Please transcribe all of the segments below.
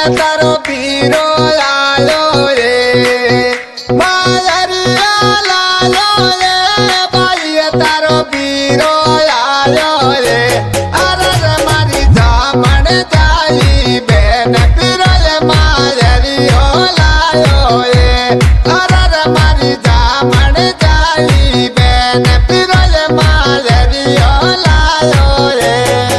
तारो पीरो लालो रे मायरिया लालो रे भाई तारो पीरो लालो रे अरे मारी जामण जाई बेन पीरो मायरियो लालो रे अरे मारी जामण जाई बेन पीरो मायरियो लालो रे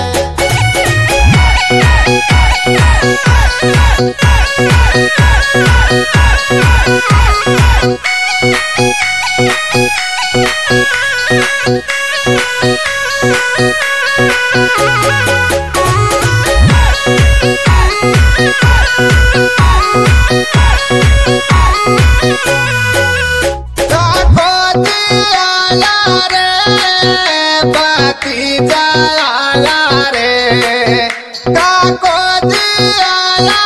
बाती जाला रे काको जिया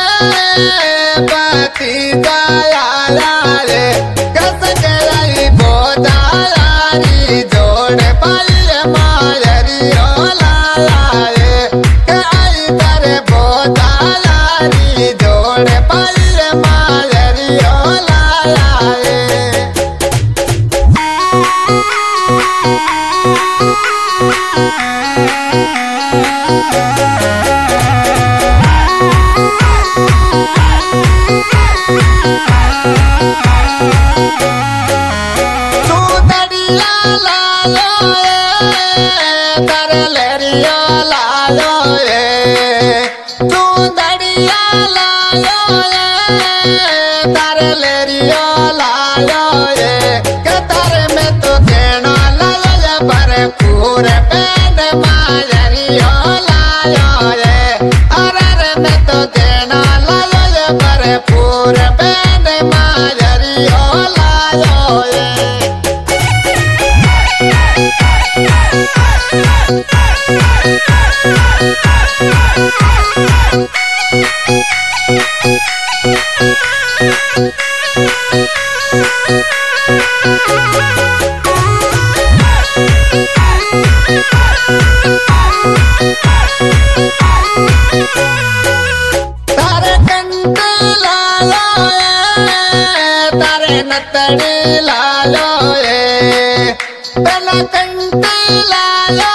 बाती जाला रे कस गई बोदारी जोड़ पाल मारियो लाला रे कई तर बोदारी जोड़ पाल मारियो लाला रे तरलेरियो लालो रे तू दड़िया लालो रे तरलेरियो लालो रे कतर में तो केनो लालो पर पूरे पेन मायरियो लालो रे अरे में तो केनो लालो पर पूरे पेन मायरियो लालो रे तारे कंट लालो तारे नतड़ी लालो रे पहला कंट लालो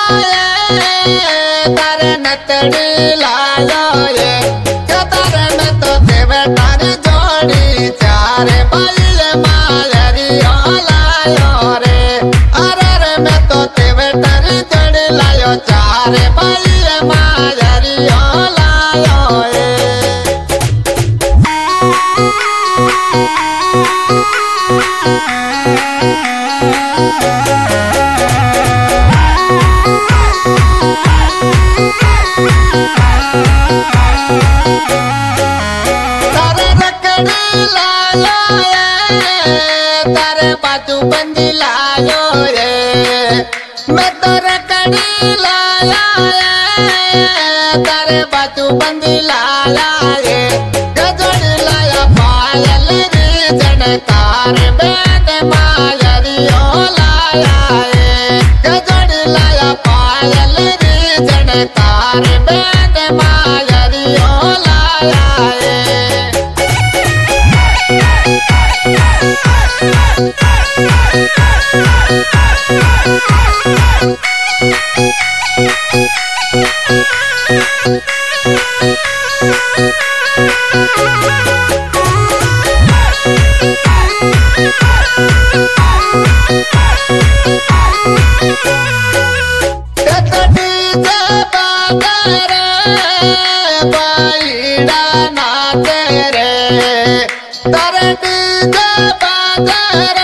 तारे नतड़ी लालो रे तारे में तो देवे तारी जोड़ी चारे बाल मायरियो लालो रे अरे में तो देवे तारी जोड़ी लायो चारे बाल मायरियो लालो रे तारे रकड़ी लालो तारे बाजू बंदी लालो रे मैं तो रकड़ी लालो तारे बाजू बंदी लाला रे गजड़ लाया पायल रे जनकार बेद मायरियो लाला रे गजड़ लाया पायल रे जनकार बेद मायरियो लाला रे बाईड़ा नाचे रे तरडी बाजार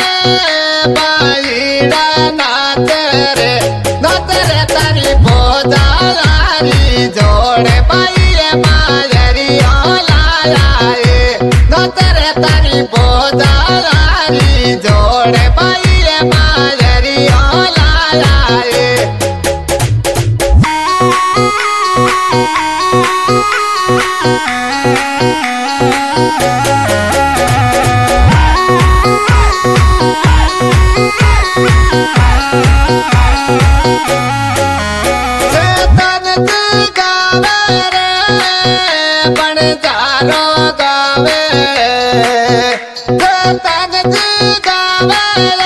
बाईड़ा नाचे रे तारी बोदारी जोड़े बाई मायरियो लाला रे तारी बोदारी जोड़े बाई मायरियो लाला रे गावे